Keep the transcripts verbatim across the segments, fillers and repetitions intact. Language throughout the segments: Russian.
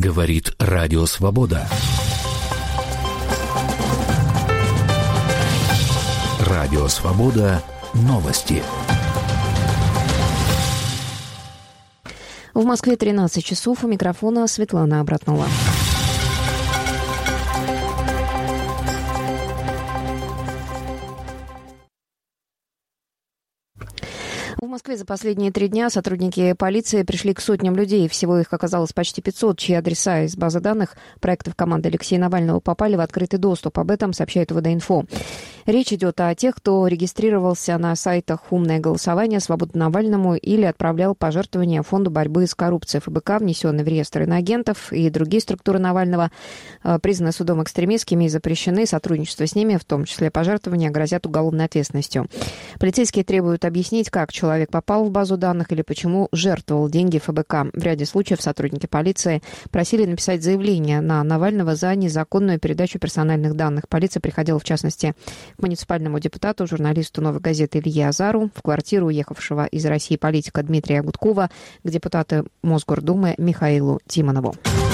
Говорит Радио Свобода. Радио Свобода. Новости. В Москве тринадцать часов. У микрофона Светлана Абратнова. В Москве за последние три дня сотрудники полиции пришли к сотням людей. Всего их оказалось почти пятьсот, чьи адреса из базы данных проектов команды Алексея Навального попали в открытый доступ. Об этом сообщает УВД-Инфо. Речь идет о тех, кто регистрировался на сайтах «Умное голосование», «Свобода Навальному» или отправлял пожертвования Фонду борьбы с коррупцией ФБК, внесенные в реестр иноагентов, и другие структуры Навального, признаны судом экстремистскими и запрещены. Сотрудничество с ними, в том числе пожертвования, грозят уголовной ответственностью. Полицейские требуют объяснить, как человек попал в базу данных или почему жертвовал деньги ФБК. В ряде случаев сотрудники полиции просили написать заявление на Навального за незаконную передачу персональных данных. Полиция приходила, в частности, к муниципальному депутату, журналисту «Новой газеты» Илье Азару, в квартиру уехавшего из России политика Дмитрия Гудкова, к депутату Мосгордумы Михаилу Тимонову.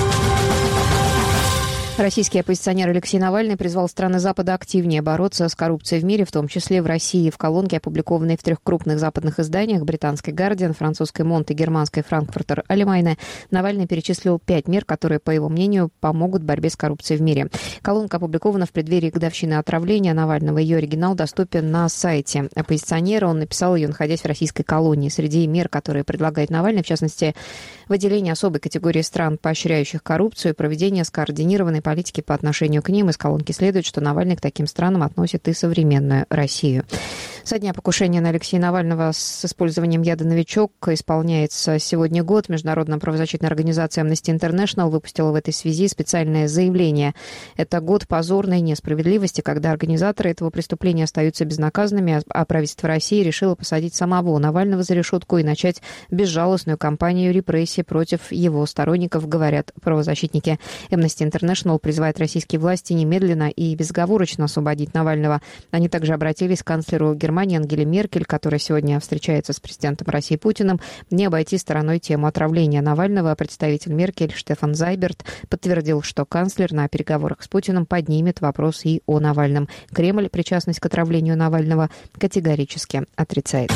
Российский оппозиционер Алексей Навальный призвал страны Запада активнее бороться с коррупцией в мире, в том числе в России. В колонке, опубликованной в трех крупных западных изданиях, британской «Гардиан», французской «Монт» и германской «Франкфуртер Allgemeine», Навальный перечислил пять мер, которые, по его мнению, помогут в борьбе с коррупцией в мире. Колонка опубликована в преддверии годовщины отравления Навального. Ее оригинал доступен на сайте оппозиционера. Он написал ее, находясь в российской колонии. Среди мер, которые предлагает Навальный, в частности, выделение особой категории стран, поощряющих коррупцию, проведение скоординированной политики по отношению к ним. Из колонки следует, что Навальный к таким странам относит и современную Россию. Со дня покушения на Алексея Навального с использованием яда «Новичок» исполняется сегодня год. Международная правозащитная организация Amnesty International выпустила в этой связи специальное заявление. Это год позорной несправедливости, когда организаторы этого преступления остаются безнаказанными, а правительство России решило посадить самого Навального за решетку и начать безжалостную кампанию репрессий против его сторонников, говорят правозащитники. Amnesty International призывает российские власти немедленно и безоговорочно освободить Навального. Они также обратились к канцлеру Германии Ангеле Меркель, которая сегодня встречается с президентом России Путиным, не обойти стороной тему отравления Навального. Представитель Меркель Штефан Зайберт подтвердил, что канцлер на переговорах с Путиным поднимет вопрос и о Навальном. Кремль причастность к отравлению Навального категорически отрицает.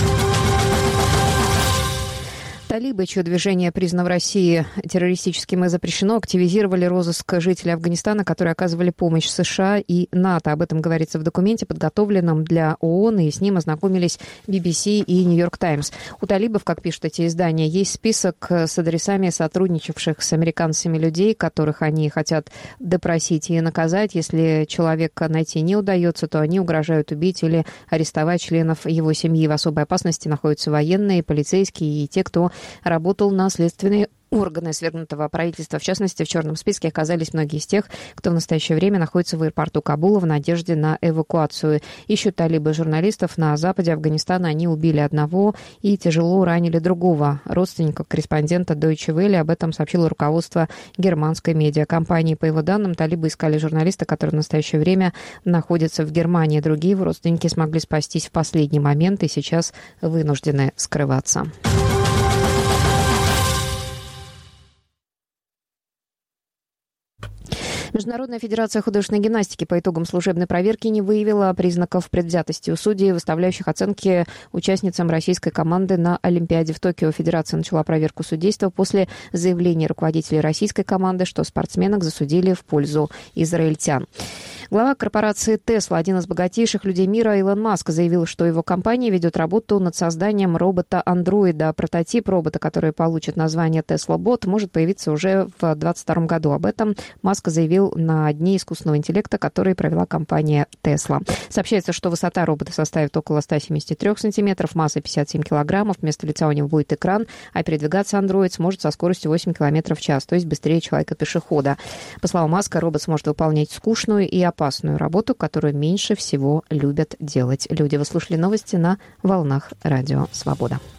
Талибы, чье движение признано в России террористическим и запрещено, активизировали розыск жителей Афганистана, которые оказывали помощь США и НАТО. Об этом говорится в документе, подготовленном для ООН, и с ним ознакомились би би си и Нью-Йорк Таймс. У талибов, как пишут эти издания, есть список с адресами сотрудничавших с американцами людей, которых они хотят допросить и наказать. Если человека найти не удается, то они угрожают убить или арестовать членов его семьи. В особой опасности находятся военные, полицейские и те, кто работал на следственные органы свергнутого правительства. В частности, в черном списке оказались многие из тех, кто в настоящее время находится в аэропорту Кабула в надежде на эвакуацию. Ищут талибы журналистов на западе Афганистана. Они убили одного и тяжело ранили другого родственника корреспондента Deutsche Welle. Об этом сообщило руководство германской медиакомпании. По его данным, талибы искали журналиста, который в настоящее время находится в Германии. Другие его родственники смогли спастись в последний момент и сейчас вынуждены скрываться. Международная федерация художественной гимнастики по итогам служебной проверки не выявила признаков предвзятости у судей, выставляющих оценки участницам российской команды на Олимпиаде в Токио. Федерация начала проверку судейства после заявления руководителей российской команды, что спортсменок засудили в пользу израильтян. Глава корпорации Tesla, один из богатейших людей мира, Илон Маск, заявил, что его компания ведет работу над созданием робота-андроида. Прототип робота, который получит название Tesla Bot, может появиться уже в двадцать втором году. Об этом Маск заявил на Дне искусственного интеллекта, который провела компания Tesla. Сообщается, что высота робота составит около ста семидесяти трёх сантиметров, масса пятьдесят семь килограммов, вместо лица у него будет экран, а передвигаться андроид сможет со скоростью восемь километров в час, то есть быстрее человека-пешехода. По словам Маска, робот сможет выполнять скучную и опасную работу, которую меньше всего любят делать люди. Вы слушали новости на волнах Радио Свобода.